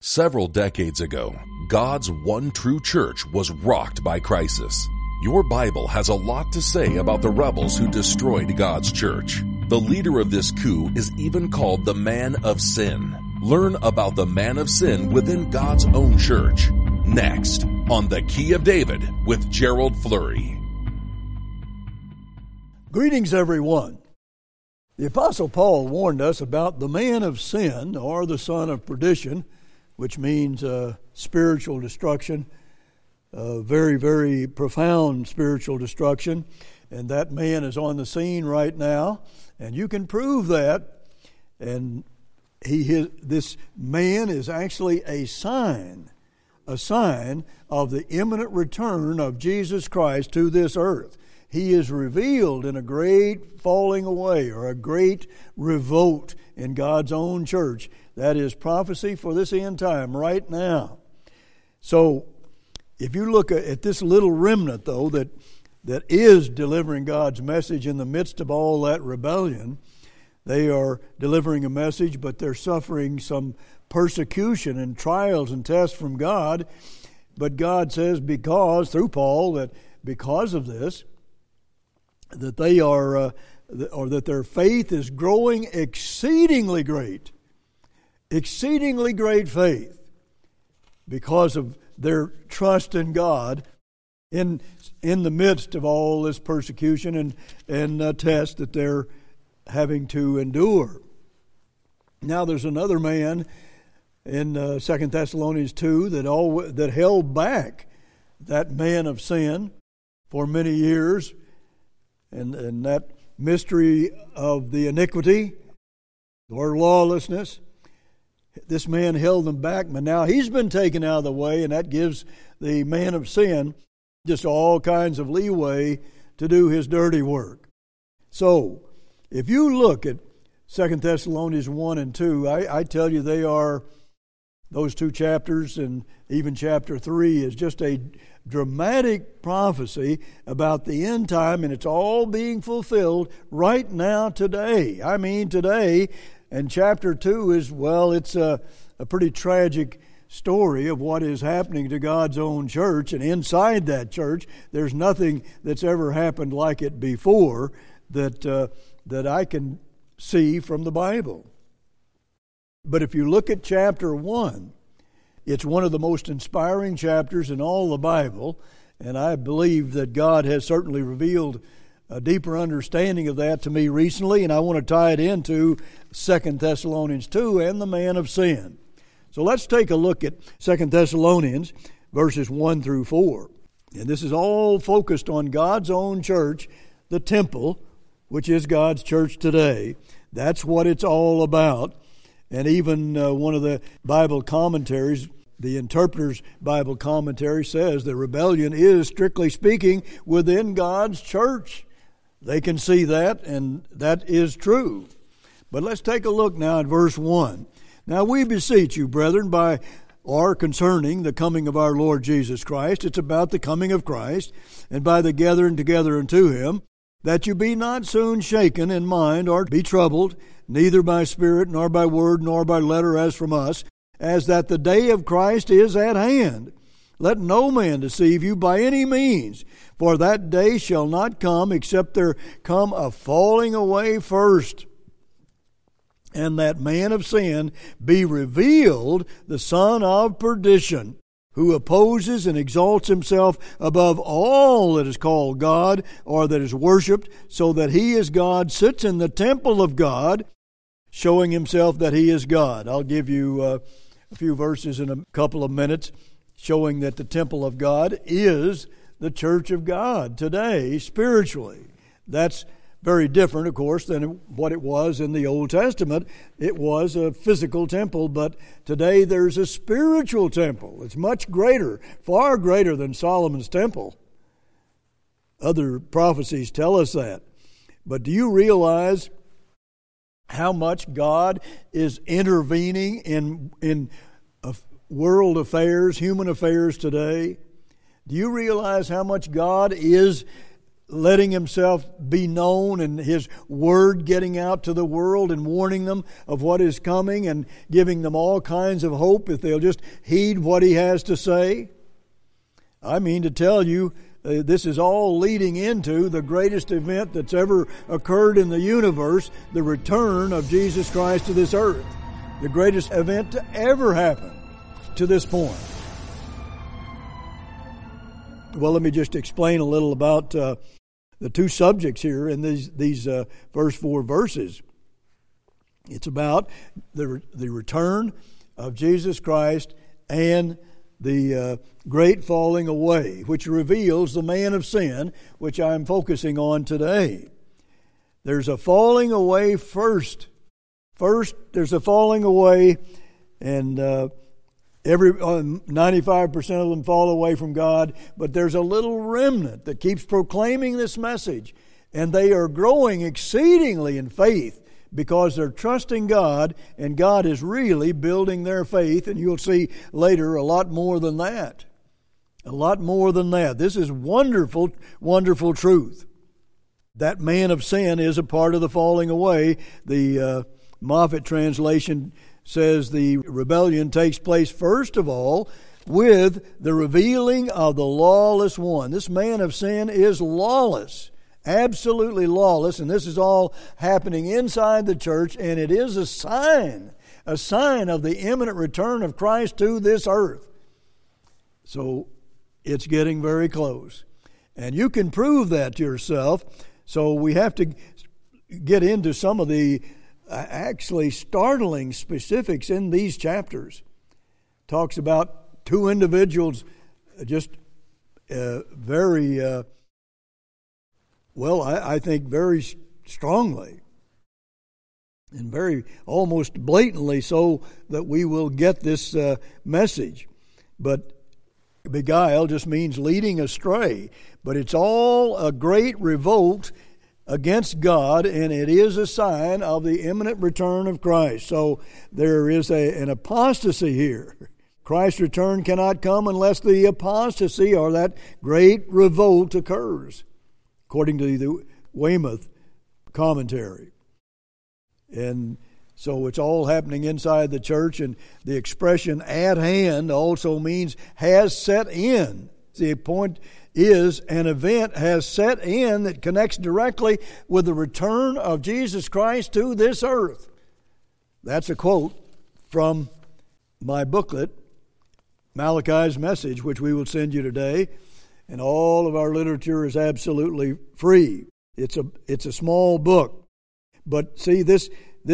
Several decades ago, God's one true church was rocked by crisis. Your Bible has a lot to say about the rebels who destroyed God's church. The leader of this coup is even called the Man of Sin. Learn about the Man of Sin within God's own church. Next, on The Key of David with Gerald Flurry. Greetings, everyone. The Apostle Paul warned us about the man of sin, or the son of perdition, which means spiritual destruction, very, very profound spiritual destruction. And that man is on the scene right now, and you can prove that. And this man is actually a sign of the imminent return of Jesus Christ to this earth. He is revealed in a great falling away or a great revolt in God's own church. That is prophecy for this end time right now. So if you look at this little remnant, though, that is delivering God's message in the midst of all that rebellion, they are delivering a message, but they're suffering some persecution and trials and tests from God. But God says through Paul, that because of this, that they are, or that their faith is growing exceedingly great faith, because of their trust in God in the midst of all this persecution and test that they're having to endure. Now there's another man in 2 Thessalonians 2 that held back that man of sin for many years, and that mystery of the iniquity or lawlessness. This man held them back, but now he's been taken out of the way, and that gives the man of sin just all kinds of leeway to do his dirty work. So, if you look at 2 Thessalonians 1 and 2, I tell you those two chapters, and even chapter 3 is just a dramatic prophecy about the end time, and it's all being fulfilled right now today. I mean today. And chapter 2 is, it's a pretty tragic story of what is happening to God's own church. And inside that church, there's nothing that's ever happened like it before that I can see from the Bible. But if you look at chapter 1, it's one of the most inspiring chapters in all the Bible. And I believe that God has certainly revealed a deeper understanding of that to me recently, and I want to tie it into 2 Thessalonians 2 and the man of sin. So let's take a look at 2 Thessalonians verses 1 through 4. And this is all focused on God's own church, the temple, which is God's church today. That's what it's all about. And even one of the Bible commentaries, the Interpreter's Bible commentary, says the rebellion is, strictly speaking, within God's church. They can see that, and that is true. But let's take a look now at verse 1. Now we beseech you, brethren, concerning the coming of our Lord Jesus Christ. It's about the coming of Christ, and by the gathering together unto him, that you be not soon shaken in mind, or be troubled, neither by spirit, nor by word, nor by letter as from us, as that the day of Christ is at hand. Let no man deceive you by any means, for that day shall not come except there come a falling away first, and that man of sin be revealed, the son of perdition, who opposes and exalts himself above all that is called God or that is worshipped, so that he is God, sits in the temple of God, showing himself that he is God. I'll give you a few verses in a couple of minutes showing that the temple of God is the church of God today, spiritually. That's very different, of course, than what it was in the Old Testament. It was a physical temple, but today there's a spiritual temple. It's much greater, far greater than Solomon's temple. Other prophecies tell us that. But do you realize how much God is intervening in world affairs, human affairs today? Do you realize how much God is letting himself be known and his word getting out to the world and warning them of what is coming and giving them all kinds of hope if they'll just heed what he has to say. I mean to tell you, this is all leading into the greatest event that's ever occurred in the universe, the return of Jesus Christ to this earth. The greatest event to ever happen to this point. Well, let me just explain a little about the two subjects here in these first 4 verses. It's about the return of Jesus Christ and the great falling away, which reveals the man of sin, which I'm focusing on today. There's a falling away first. First, there's a falling away, and 95% of them fall away from God, but there's a little remnant that keeps proclaiming this message, and they are growing exceedingly in faith because they're trusting God, and God is really building their faith, and you'll see later a lot more than that. A lot more than that. This is wonderful, wonderful truth. That man of sin is a part of the falling away. The Moffat translation says the rebellion takes place first of all with the revealing of the lawless one. This man of sin is lawless, absolutely lawless, and this is all happening inside the church, and it is a sign of the imminent return of Christ to this earth. So it's getting very close. And you can prove that to yourself. So we have to get into some of the actually startling specifics in these chapters. Talks about 2 individuals just very, I think very strongly and very almost blatantly so that we will get this message. But beguile just means leading astray. But it's all a great revolt against God, and it is a sign of the imminent return of Christ. So there is an apostasy here. Christ's return cannot come unless the apostasy or that great revolt occurs, according to the Weymouth commentary. And so it's all happening inside the church, and the expression "at hand" also means has set in. The point is an event has set in that connects directly with the return of Jesus Christ to this earth. That's a quote from my booklet, Malachi's Message, which we will send you today. And all of our literature is absolutely free. It's a small book. But see, this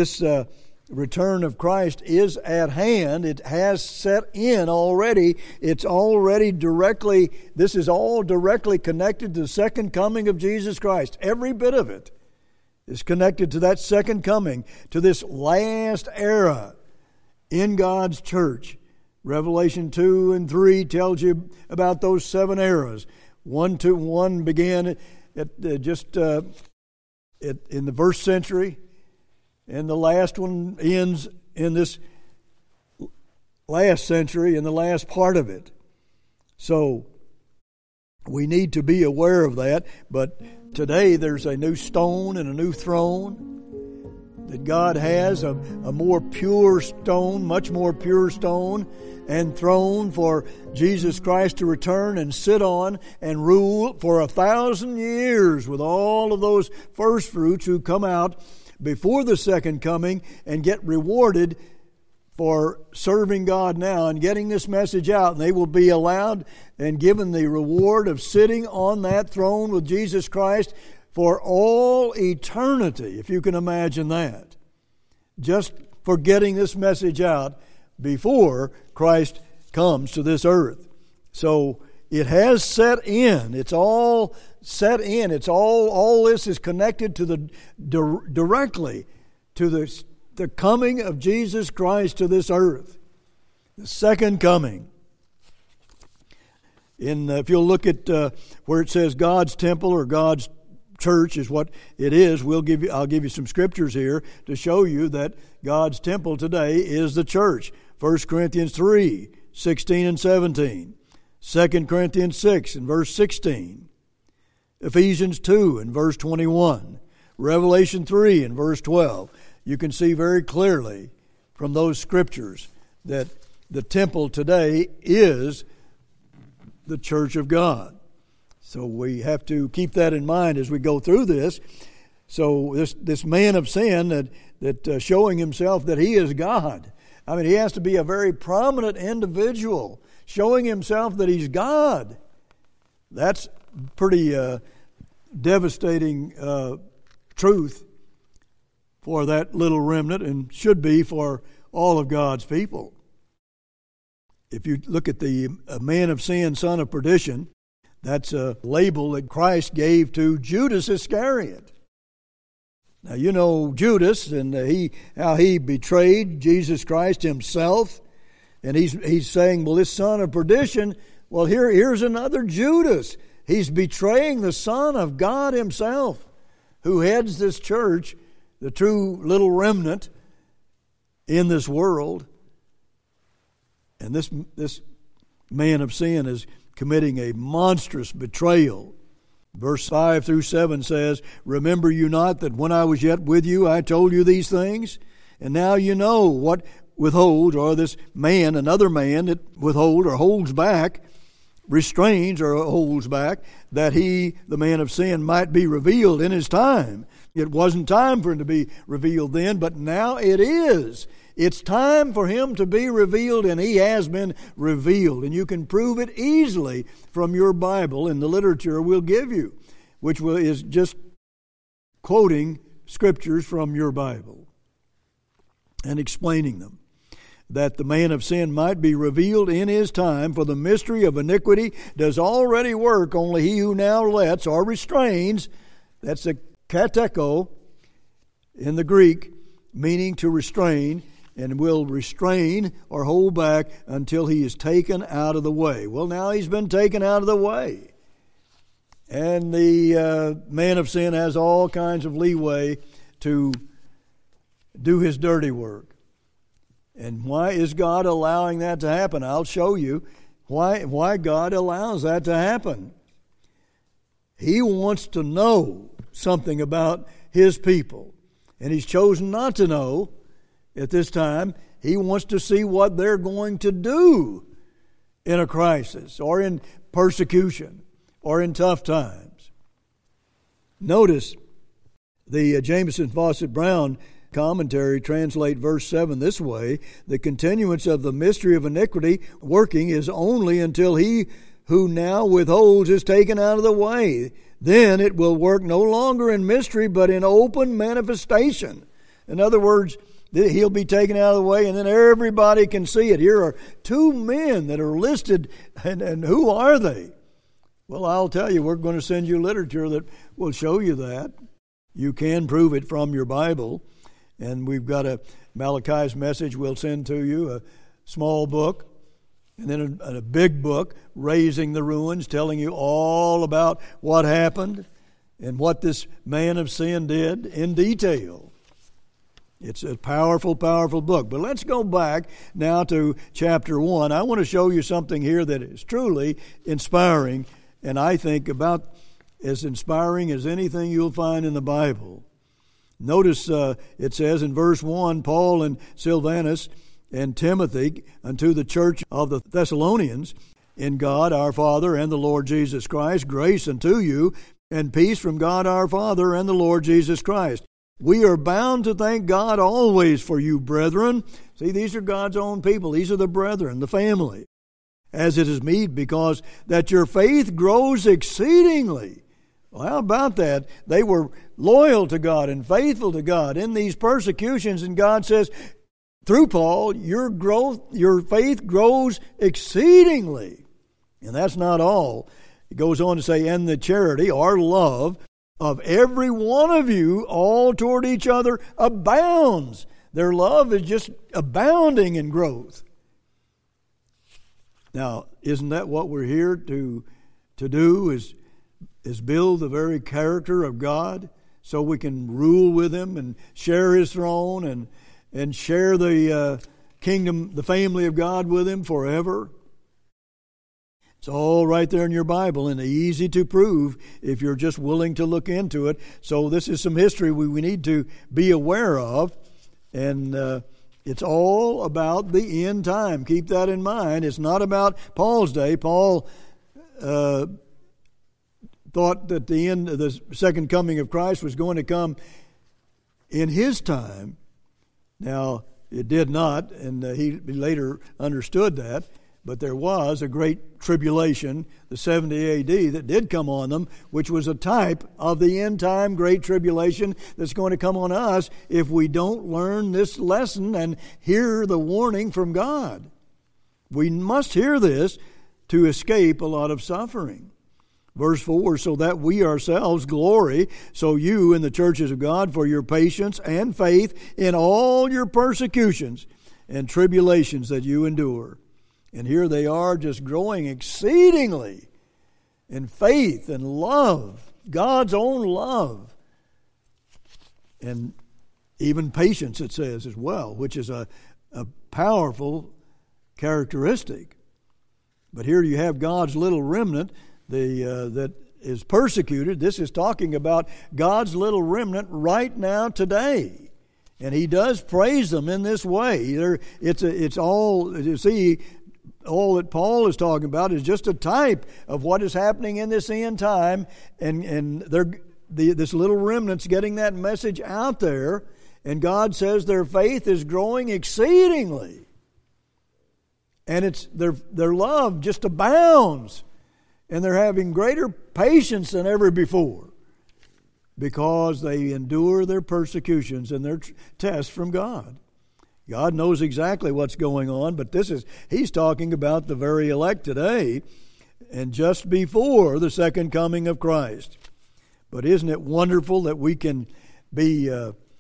return of Christ is at hand. It has set in already. It's already this is all directly connected to the second coming of Jesus Christ. Every bit of it is connected to that second coming, to this last era in God's church. Revelation 2 and 3 tells you about those 7 eras. One began in the 1st century, and the last one ends in this last century, in the last part of it. So we need to be aware of that. But today there's a new stone and a new throne that God has, a more pure stone, much more pure stone and throne for Jesus Christ to return and sit on and rule for 1,000 years with all of those first fruits who come out before the second coming and get rewarded for serving God now and getting this message out. And they will be allowed and given the reward of sitting on that throne with Jesus Christ for all eternity, if you can imagine that. Just for getting this message out before Christ comes to this earth. So it has set in. It's all set in. It's all this is connected to directly to the coming of Jesus Christ to this earth. The second coming. If you'll look at where it says God's temple or God's church is what it is, I'll give you some scriptures here to show you that God's temple today is the church. 1 Corinthians 3, 16 and 17. 2 Corinthians 6 and verse 16. Ephesians 2 and verse 21, Revelation 3 and verse 12. You can see very clearly from those scriptures that the temple today is the church of God. So we have to keep that in mind as we go through this. So this man of sin that showing himself that he is God. I mean, he has to be a very prominent individual, showing himself that he's God. That's pretty devastating truth for that little remnant, and should be for all of God's people. If you look at the man of sin, son of perdition, that's a label that Christ gave to Judas Iscariot. Now, you know Judas and how he betrayed Jesus Christ himself. And he's saying, well, this son of perdition, well, here's another Judas. He's betraying the Son of God himself, who heads this church, the true little remnant in this world. And this man of sin is committing a monstrous betrayal. Verse 5 through 7 says, remember you not that when I was yet with you, I told you these things? And now you know what withholds, or this man, another man that withholds or holds back, restrains or holds back, that he, the man of sin, might be revealed in his time. It wasn't time for him to be revealed then, but now it is. It's time for him to be revealed, and he has been revealed. And you can prove it easily from your Bible and the literature we'll give you, which is just quoting scriptures from your Bible and explaining them. That the man of sin might be revealed in his time, for the mystery of iniquity does already work, only he who now lets or restrains, that's a kateko in the Greek, meaning to restrain, and will restrain or hold back until he is taken out of the way. Well, now he's been taken out of the way. And the man of sin has all kinds of leeway to do his dirty work. And why is God allowing that to happen? I'll show you why God allows that to happen. He wants to know something about his people. And he's chosen not to know at this time. He wants to see what they're going to do in a crisis or in persecution or in tough times. Notice the Jameson Fawcett Brown commentary translate verse 7 this way: the continuance of the mystery of iniquity working is only until he who now withholds is taken out of the way. Then it will work no longer in mystery, but in open manifestation. In other words, he'll be taken out of the way, and then everybody can see it. Here are two men that are listed, and who are they? Well, I'll tell you, we're going to send you literature that will show you that. You can prove it from your Bible. And we've got a Malachi's message we'll send to you, a small book, and then a big book, Raising the Ruins, telling you all about what happened and what this man of sin did in detail. It's a powerful, powerful book. But let's go back now to chapter 1. I want to show you something here that is truly inspiring, and I think about as inspiring as anything you'll find in the Bible. Notice it says in verse 1, Paul and Silvanus and Timothy unto the church of the Thessalonians, in God our Father and the Lord Jesus Christ, grace unto you and peace from God our Father and the Lord Jesus Christ. We are bound to thank God always for you, brethren. See, these are God's own people. These are the brethren, the family. As it is meet, because that your faith grows exceedingly. Well, how about that? They were loyal to God and faithful to God in these persecutions, and God says, through Paul, your faith grows exceedingly. And that's not all. It goes on to say, and the charity, or love, of every one of you, all toward each other, abounds. Their love is just abounding in growth. Now, isn't that what we're here to do, is build the very character of God so we can rule with Him and share His throne and share the kingdom, the family of God with Him forever? It's all right there in your Bible and easy to prove if you're just willing to look into it. So this is some history we need to be aware of. And it's all about the end time. Keep that in mind. It's not about Paul's day. Paul thought that the end of the second coming of Christ was going to come in his time. Now, it did not, and he later understood that. But there was a great tribulation, the 70 AD, that did come on them, which was a type of the end time great tribulation that's going to come on us if we don't learn this lesson and hear the warning from God. We must hear this to escape a lot of suffering. Verse 4, so that we ourselves glory, so you in the churches of God, for your patience and faith in all your persecutions and tribulations that you endure. And here they are just growing exceedingly in faith and love, God's own love. And even patience, it says as well, which is a powerful characteristic. But here you have God's little remnant that is persecuted. This is talking about God's little remnant right now today. And he does praise them in this way. It's all, you see, all that Paul is talking about is just a type of what is happening in this end time, and this little remnant's getting that message out there, and God says their faith is growing exceedingly, and it's their love just abounds, and they're having greater patience than ever before because they endure their persecutions and their tests from God. God knows exactly what's going on, but he's talking about the very elect today and just before the second coming of Christ. But isn't it wonderful that we can be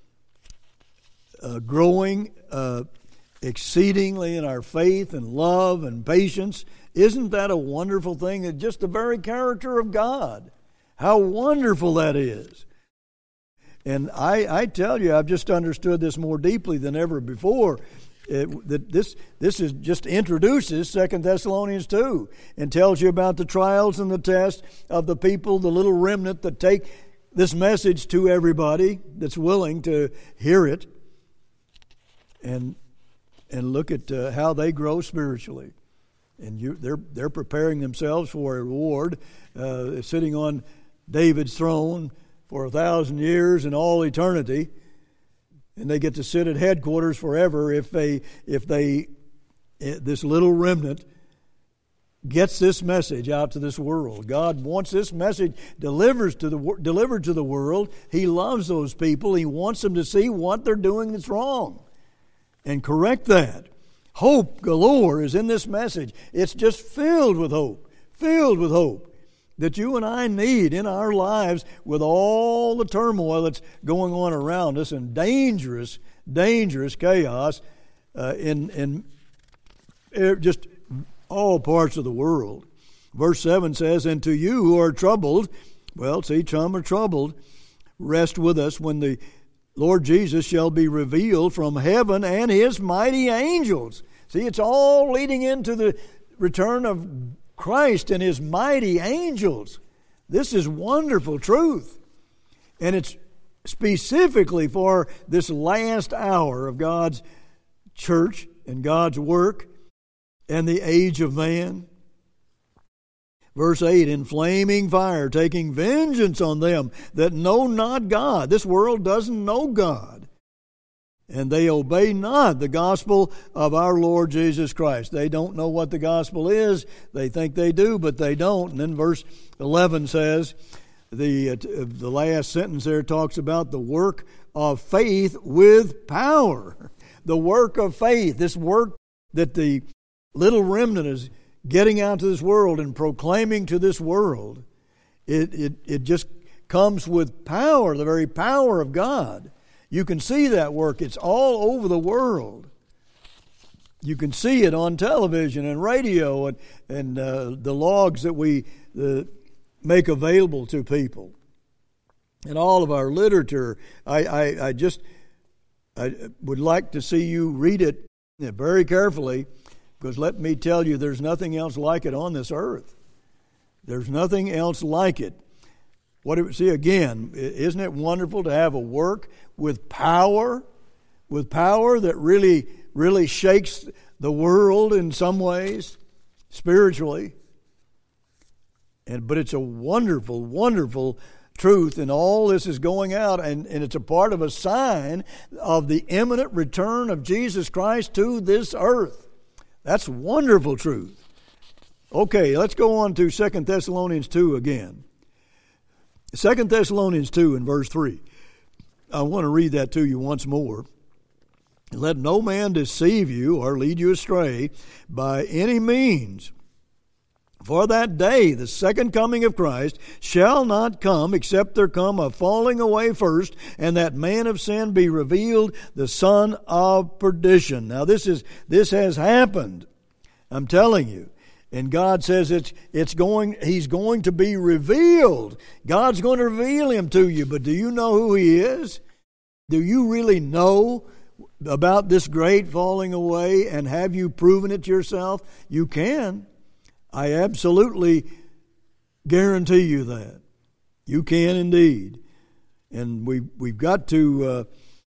growing exceedingly in our faith and love and patience? Isn't that a wonderful thing? It's just the very character of God. How wonderful that is. And I tell you, I've just understood this more deeply than ever before. That this is just introduces 2 Thessalonians 2 and tells you about the trials and the tests of the people, the little remnant that take this message to everybody that's willing to hear it, and look at how they grow spiritually. And they're preparing themselves for a reward, sitting on David's throne for 1,000 years and all eternity, and they get to sit at headquarters forever if this little remnant gets this message out to this world. God wants this message delivered to the world. He loves those people. He wants them to see what they're doing that's wrong and correct that. Hope galore is in this message. It's just filled with hope that you and I need in our lives with all the turmoil that's going on around us and dangerous chaos in just all parts of the world. Verse 7 says, and to you who are troubled, well, see, some are troubled, rest with us when the Lord Jesus shall be revealed from heaven and his mighty angels. See, it's all leading into the return of Christ and his mighty angels. This is wonderful truth. And it's specifically for this last hour of God's church and God's work and the age of man. Verse 8, in flaming fire, taking vengeance on them that know not God. This world doesn't know God. And they obey not the gospel of our Lord Jesus Christ. They don't know what the gospel is. They think they do, but they don't. And then verse 11 says, the last sentence there talks about the work of faith with power. The work of faith, this work that the little remnant is getting out to this world and proclaiming to this world, it just comes with power, the very power of God. You can see that work. It's all over the world. You can see it on television and radio and the logs that we make available to people. And all of our literature, I would like to see you read it very carefully, because let me tell you, there's nothing else like it on this earth. There's nothing else like it. See, again, isn't it wonderful to have a work with power that really, really shakes the world in some ways, spiritually? But it's a wonderful, wonderful truth, and all this is going out, and it's a part of a sign of the imminent return of Jesus Christ to this earth. That's wonderful truth. Okay, let's go on to 2 Thessalonians 2 again. 2 Thessalonians 2 and verse 3. I want to read that to you once more. Let no man deceive you or lead you astray by any means. For that day, the second coming of Christ, shall not come, except there come a falling away first, and that man of sin be revealed, the son of perdition. Now this has happened. I'm telling you. And God says He's going to be revealed. God's going to reveal Him to you. But do you know who He is? Do you really know about this great falling away? And have you proven it yourself? You can. I absolutely guarantee you that. You can indeed. And we've got to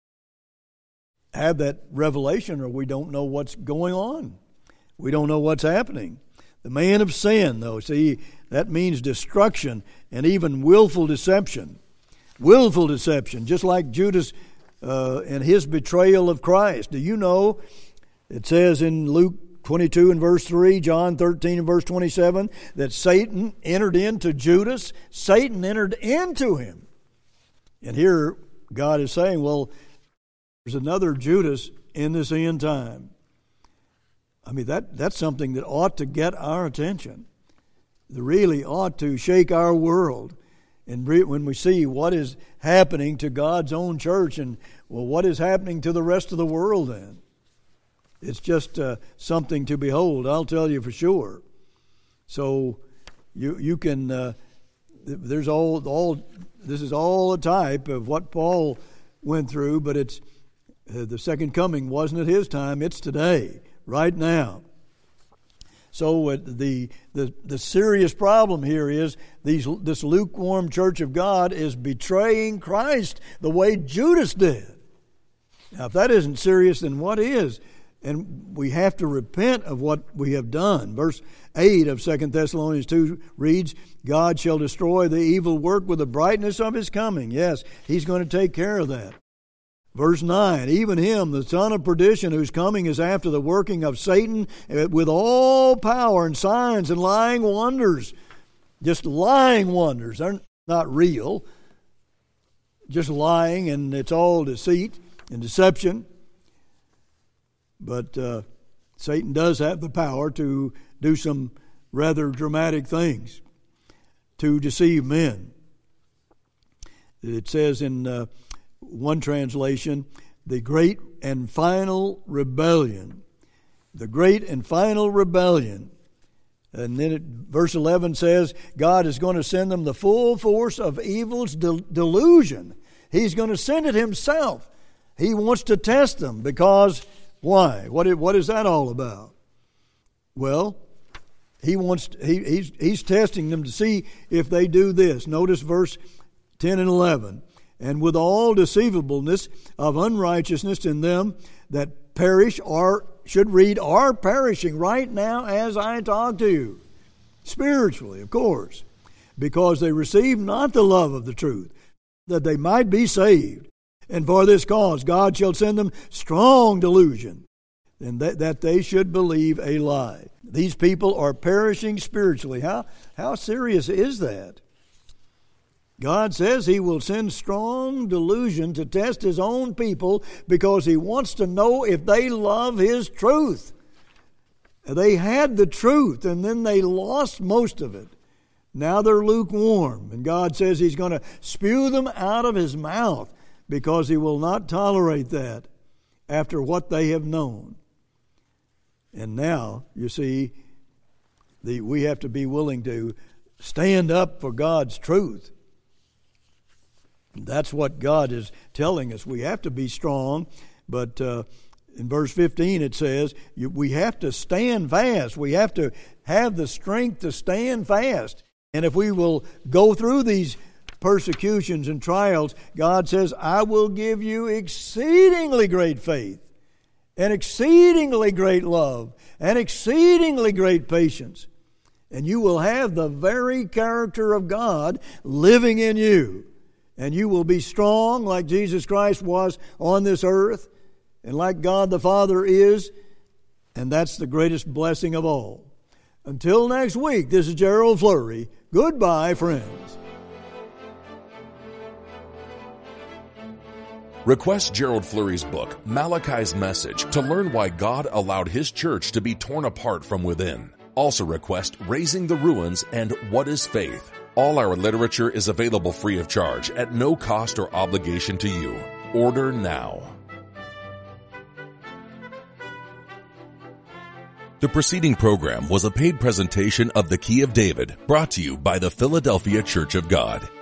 have that revelation, or we don't know what's going on. We don't know what's happening. The man of sin, though, see, that means destruction and even willful deception. Willful deception, just like Judas and his betrayal of Christ. Do you know, it says in Luke 22 and verse 3, John 13 and verse 27, that Satan entered into Judas. Satan entered into him. And here God is saying, well, there's another Judas in this end time. I mean, that's something that ought to get our attention. It really ought to shake our world. And when we see what is happening to God's own church, and, well, what is happening to the rest of the world then? It's just something to behold, I'll tell you for sure. So you can, there's this is all a type of what Paul went through, but it's the second coming wasn't at his time, it's today. Right now. So the serious problem here is this lukewarm church of God is betraying Christ the way Judas did. Now, if that isn't serious, then what is? And we have to repent of what we have done. Verse 8 of 2 Thessalonians 2 reads, God shall destroy the evil work with the brightness of His coming. Yes, He's going to take care of that. Verse 9, even him, the son of perdition, whose coming is after the working of Satan with all power and signs and lying wonders. Just lying wonders. They're not real. Just lying, and it's all deceit and deception. But Satan does have the power to do some rather dramatic things to deceive men. It says in one translation, the great and final rebellion. The great and final rebellion. And then verse 11 says, God is going to send them the full force of evil's delusion. He's going to send it Himself. He wants to test them because, why? What is that all about? Well, He's testing them to see if they do this. Notice verse 10 and 11. And with all deceivableness of unrighteousness in them that perish, or should read, are perishing right now as I talk to you. Spiritually, of course. Because they receive not the love of the truth, that they might be saved. And for this cause God shall send them strong delusion, and that they should believe a lie. These people are perishing spiritually. How serious is that? God says He will send strong delusion to test His own people because He wants to know if they love His truth. They had the truth and then they lost most of it. Now they're lukewarm, and God says He's going to spew them out of His mouth because He will not tolerate that after what they have known. And now, you see, we have to be willing to stand up for God's truth. That's what God is telling us. We have to be strong, but in verse 15 it says we have to stand fast. We have to have the strength to stand fast. And if we will go through these persecutions and trials, God says, I will give you exceedingly great faith and exceedingly great love and exceedingly great patience. And you will have the very character of God living in you. And you will be strong like Jesus Christ was on this earth and like God the Father is. And that's the greatest blessing of all. Until next week, this is Gerald Flurry. Goodbye, friends. Request Gerald Flurry's book, Malachi's Message, to learn why God allowed His church to be torn apart from within. Also request Raising the Ruins and What is Faith? All our literature is available free of charge at no cost or obligation to you. Order now. The preceding program was a paid presentation of The Key of David, brought to you by the Philadelphia Church of God.